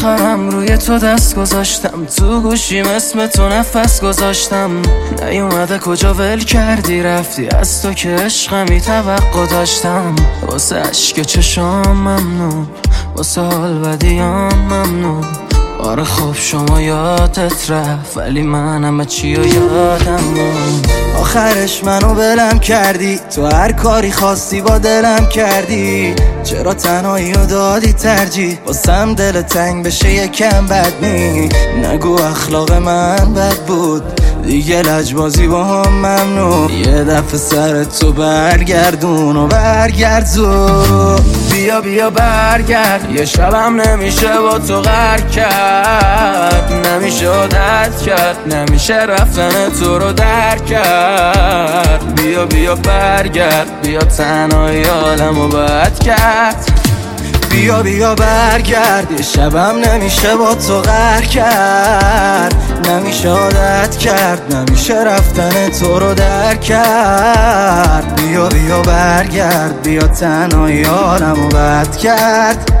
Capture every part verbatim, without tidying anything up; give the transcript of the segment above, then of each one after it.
آخرم روی تو دست گذاشتم، تو گوشیم اسم تو نفس گذاشتم. نیومده کجا ول کردی رفتی، از تو که عشقمی توقع داشتم. واسه عشق چشام ممنون، واسه حال بدیام ممنون. آره خب شما یادت رفت، ولی من همه چی رو یادم موند. آخرش منو بلم کردی، تو هر کاری خواستی با دلم کردی. چرا تنهایی رو دادی ترجیح، واسم دل تنگ بشه یکم بد نی. نگو اخلاق من بد بود، دیگه لجبازی با هم ممنون. یه دفعه سر تو برگردون و برگردون. بیا بیا برگرد، یه شبم نمیشه با تو غر کرد. نمیشه عادت کرد، نمیشه رفتن تو رو درک کرد. بیا بیا برگرد، بیا تنهایی عالمو بد کرد. بیا بیا برگرد، یه شبم نمیشه با تو غر کرد. نمیشه عادت کرد، نمیشه رفتن تو رو درک کرد. بیا بیا برگرد، بیا تنهایی حالمو بد کرد.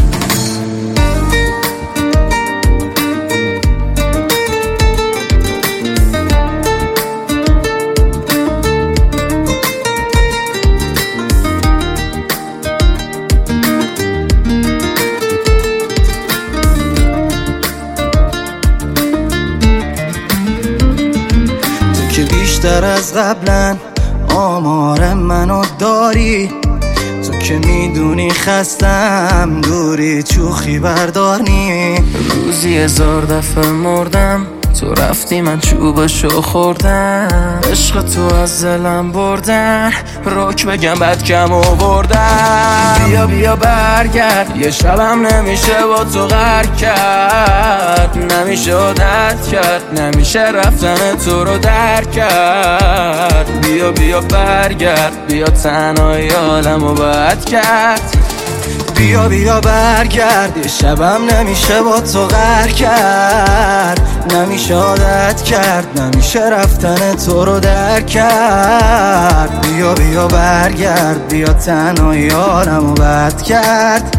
بیشتر از قبلا آمار منو داری، تو که میدونی خستم دوری چوخی بردارنی. روزی هزار دفعه مردم، تو رفتی من چوبشو خوردم. عشق تو از دلم بردن، رک بگم بد کم آوردم. بیا بیا برگرد، یه شبم نمیشه با تو غر کرد. نمیشه عادت کرد، نمیشه رفتن تو رو درک کرد. بیا بیا برگرد، بیا تنهایی عالمو بد کرد. بیا بیا برگرد، یه شبم نمیشه با تو غر کرد. نمیشه عادت کرد، نمیشه رفتن تو رو درک کرد. بیا بیا برگرد، بیا تنهایی حالمو بد کرد.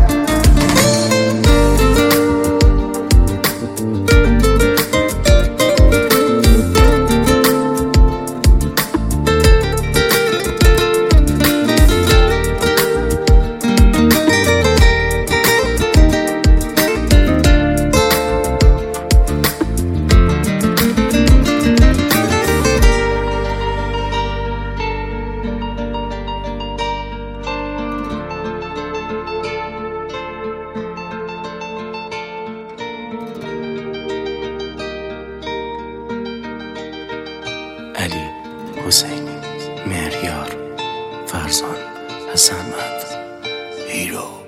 علی، حسینی، مهریار، فرزان، حسن مند، هیرو.